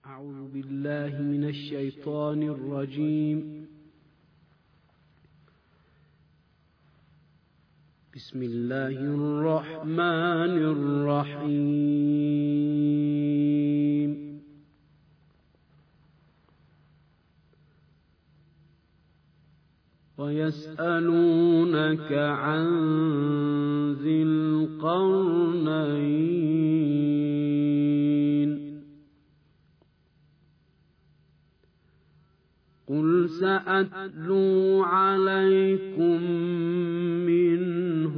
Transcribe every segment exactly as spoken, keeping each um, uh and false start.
أعوذ بالله من الشيطان الرجيم. بسم الله الرحمن الرحيم. ويسألونك عن ذي القرنين قل سأتلو عليكم منه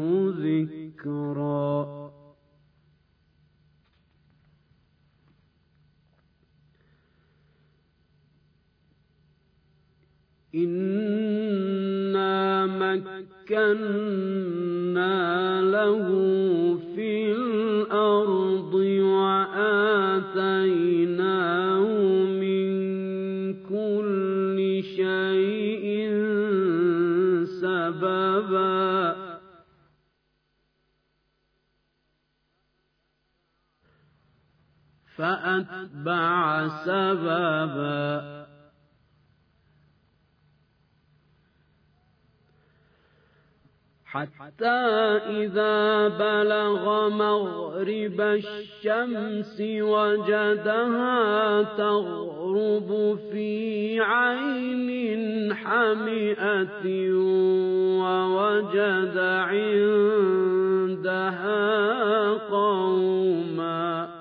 ذكرا إنا مكنا له في الأرض وآتيناه من كل شيء سببا فأتبع سببا حتى إذا بلغ مغرب الشمس وجدها تغرب في عين حمئة ووجد عندها قوما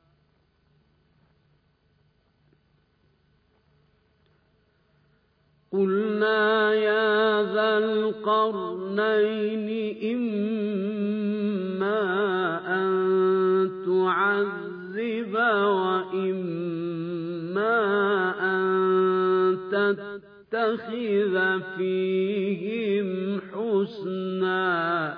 قلنا يا ذا القرنين إما أن تعذب وإما أن تتخذ فيهم حسنا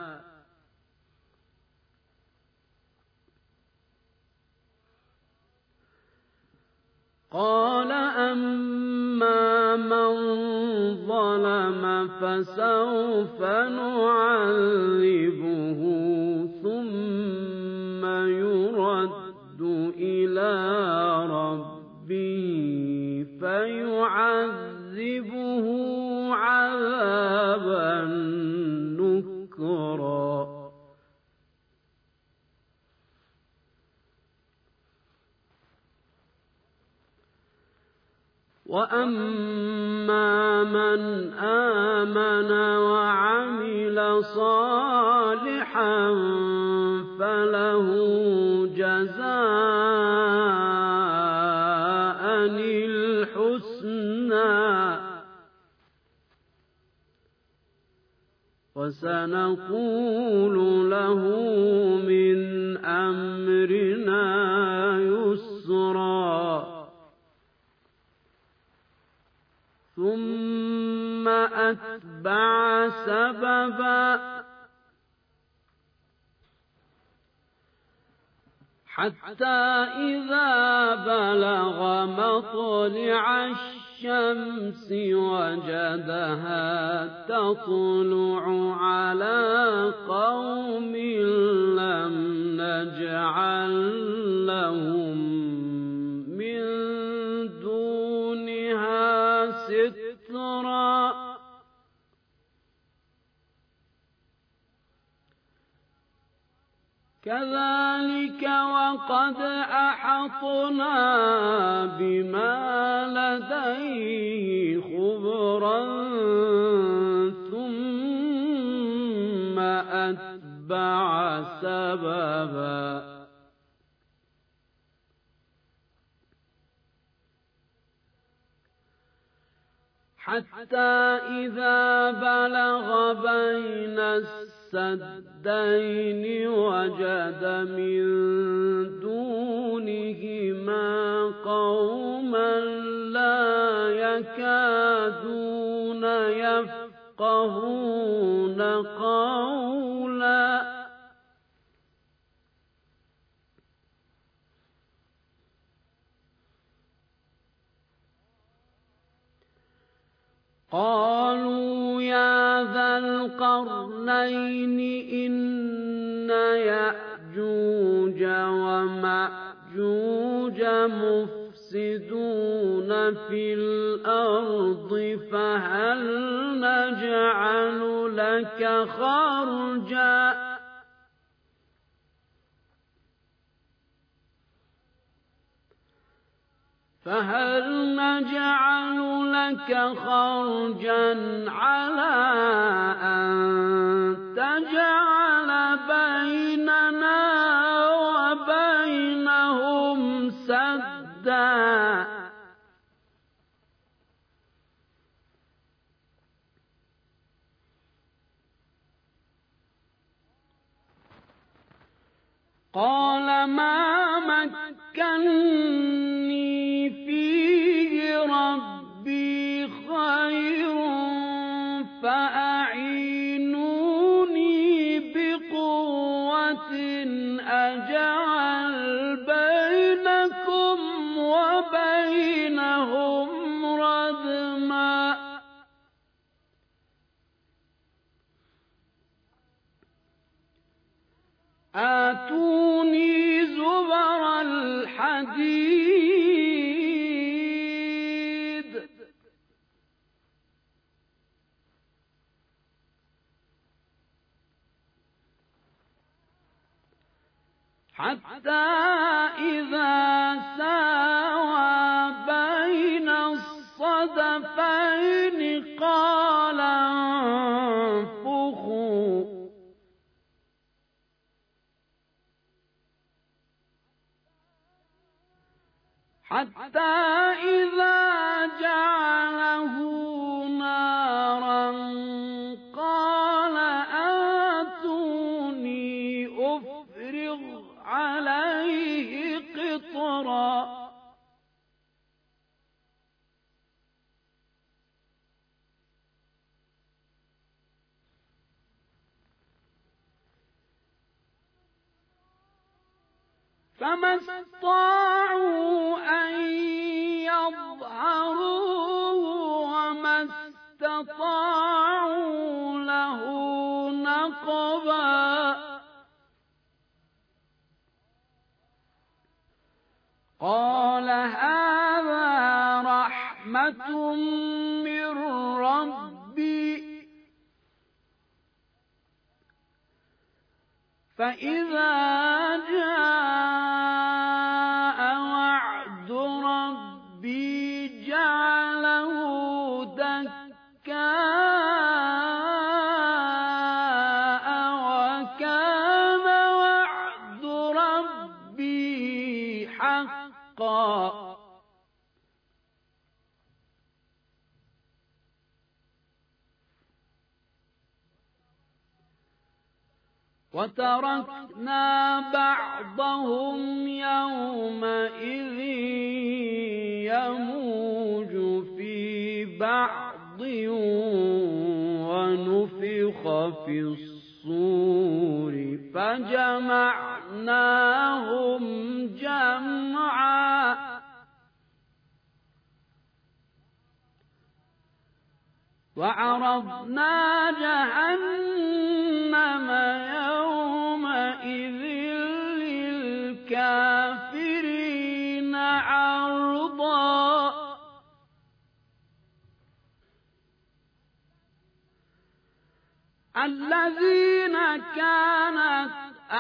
قال أما من ظلم فسوف نعذبه ثم يرد إلى ربه فيعذبه عذابا نكرا وأما من آمن وعمل صالحا فله جزاء الحسنى وسنقول له من أمرنا يسرا ثم أتبع سببا حتى إذا بلغ مطلع الشمس وجدها تطلع على قوم لم نجعل لهم من دونها سترا كذلك وقد أحطنا بما لديه خبرا ثم أتبع سببا حتى إذا بلغ بين السدين وجد من دونهما قوما لا يكادون يفقهون قولا قالوا يا ذا القرنين إن يأجوج ومأجوج مفسدون يفسدون في الأرض فهل نجعل لك خرجا فهل نجعل لك خرجا على أن تجعل بيننا وبينهم سدا قال ما مكني فيه ربي خير فأعينوني بقوة أجعل بينكم وبينهم ردما آتوني زبر الحديد حتى إذا ساوى بين الصدفين قال انفخوا حتى إذا جعله نارا قال آتوني أفرغ عليه قطرا فما استطاعوا أن يظهروه وما استطاعوا له نقبا قال هذا رحمة من ربي فإذا جاء وعد ربي جعله دكاء وكان وعد ربي حقا وتركنا بعضهم يومئذ يموج في بعض ونفخ في الصور فجمعناهم جمعا وعرضنا جهنم يومئذ للكافرين عرضا الذين كانت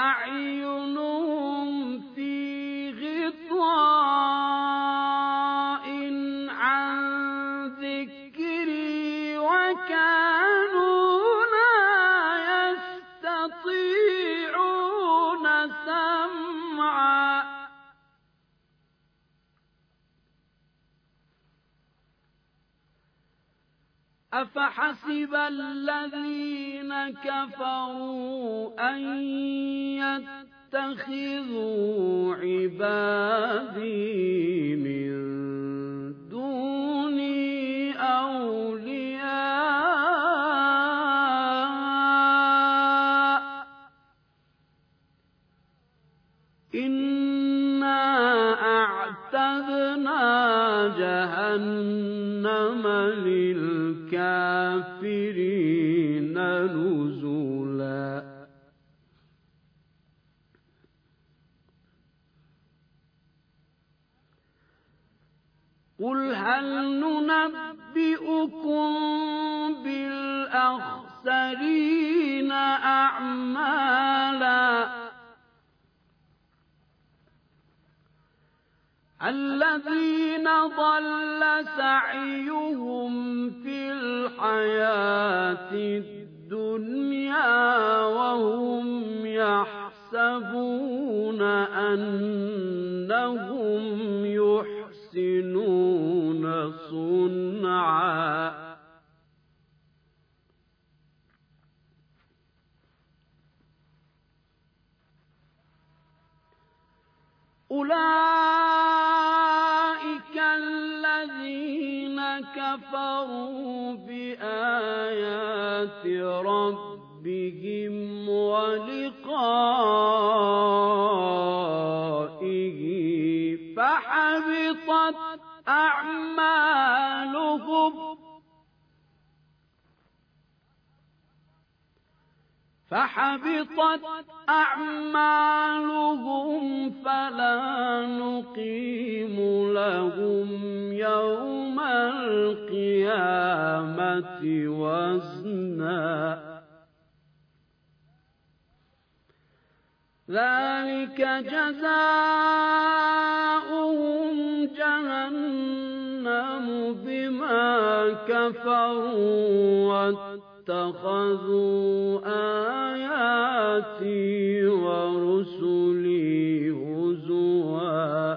أعينهم في غطاء عن ذكري وكانوا لا يستطيعون سمعا أفحسب الذين كفروا أن يتخذوا عبادي من دوني أولياء إنا أعتدنا جهنم للكافرين نزلا قل هل ننبئكم بالأخسرين أعمالا الذين ضل سعيهم في الحياة الدنيا وهم يحسبون أنهم يحسنون صنعا أولئك الذين كفروا بآيات ربهم ولقائه فحبطت أعمالهم فحبطت أعمالهم فلا نقيم لهم يوم القيامة وزنا ذلك جزاؤهم جهنم بما كفروا اتخذوا آياتي ورسلي هزوا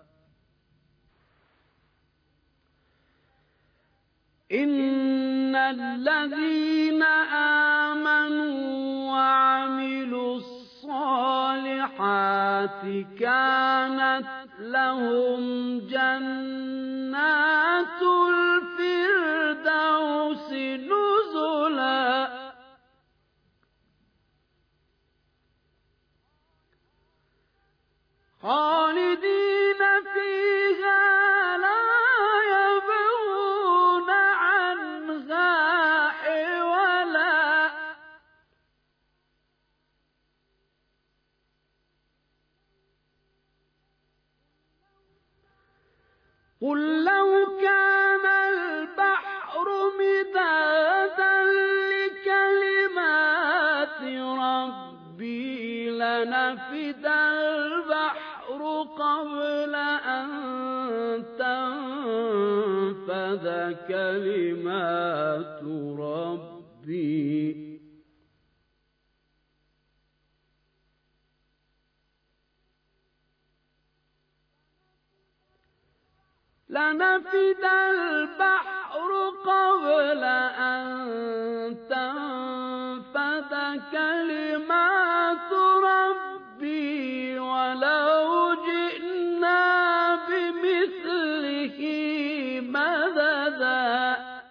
إن الذين آمنوا وعملوا الصالحات كانت لهم جنات الفردوس نزلا خالدين فيها لا يبغون عنها حولا قل لو كان البحر مدادا لكلمات ربي لنفد البحر قبل أن تنفذ كلمات ربي لنفد البحر قبل أن تنفذ كلمات ربي ولو جئنا بمثله مددا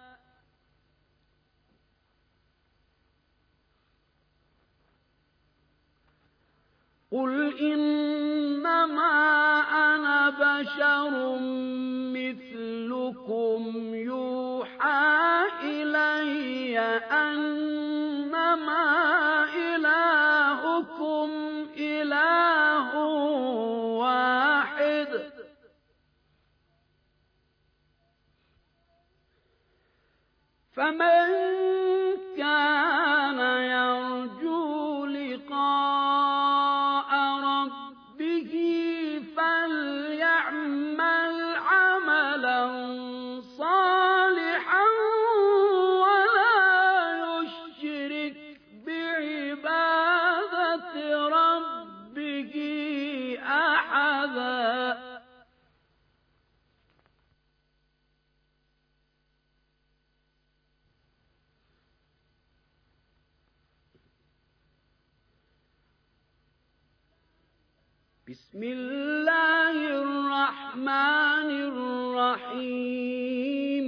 قل إنما أنا بشر مثلكم يوحى إلي أنما إلهكم إله واحد فمن كان يرجو لقاء ربه فليعمل عملا صالحا ولا يشرك بعبادة ربه أحدا بسم الله الرحمن الرحيم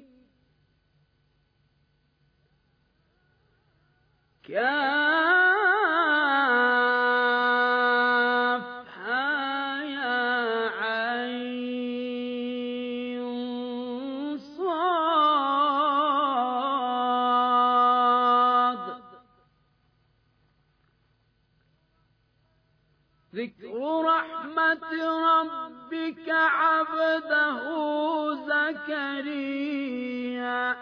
كافها يا عين صاد ذكر رحمة ربك عبده زكريا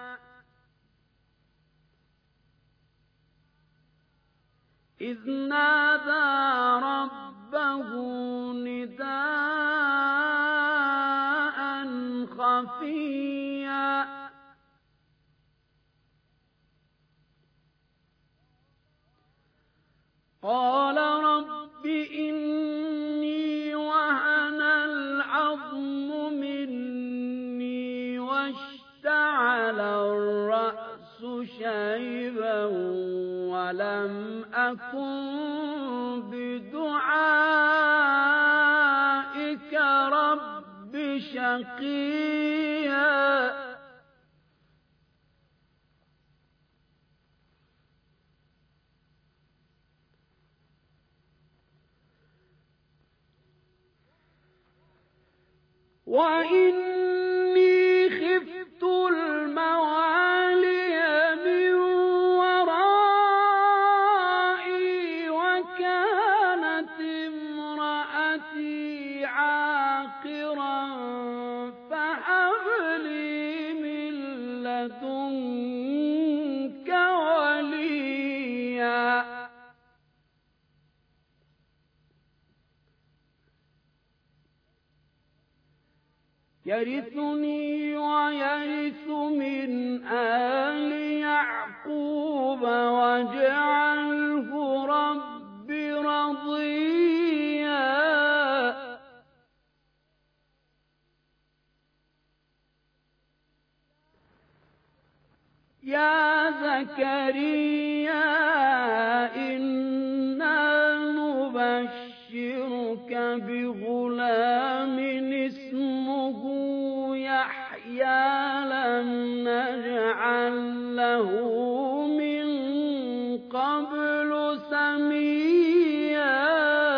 إذ نادى ربه نداء خفيا قال رب إني وهن العظم مني واشتعل الرأس شيبا ولم أكن بدعائك رب شقيا وإني خفت الموالي من ورائي وكانت امرأتي عاقرا فهب لي من لدنك وليا يرثني ويرث من آل يعقوب واجعله رب رضيا يا زكريا إنا نبشرك بغلام اسمه يحيى لم نجعل له من قبل سميا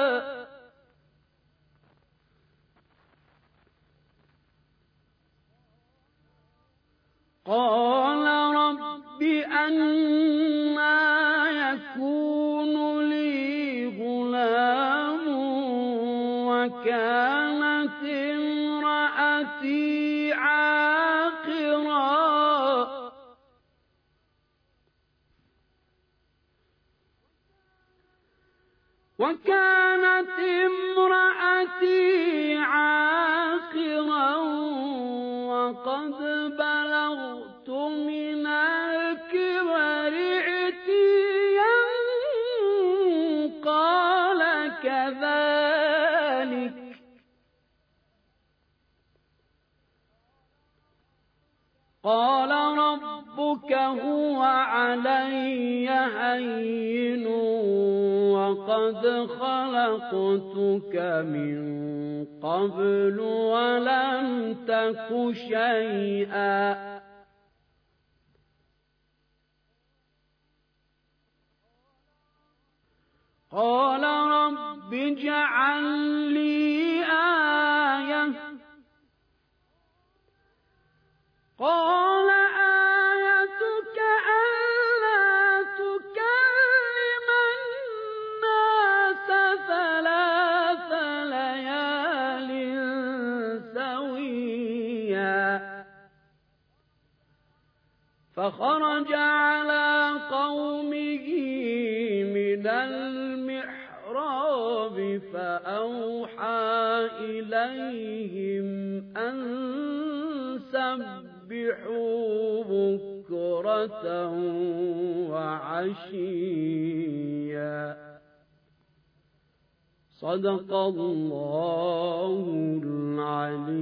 قال رب أنى يكون لي غلام وكانت امرأتي عاقرا وكانت امرأتي عاقرا وقد بلغت من الكبر عتيا قال كذلك قال ربك هو علي هين وقد خلقتك من قبل ولم تك شيئا قال رب اجعل لي آية قال آيتك ألا تكلم الناس ثلاث ليال سويا فخرج على قومه من المحراب فأوحى إليهم أن سبحوا بكرة وعشيا صدق الله العلي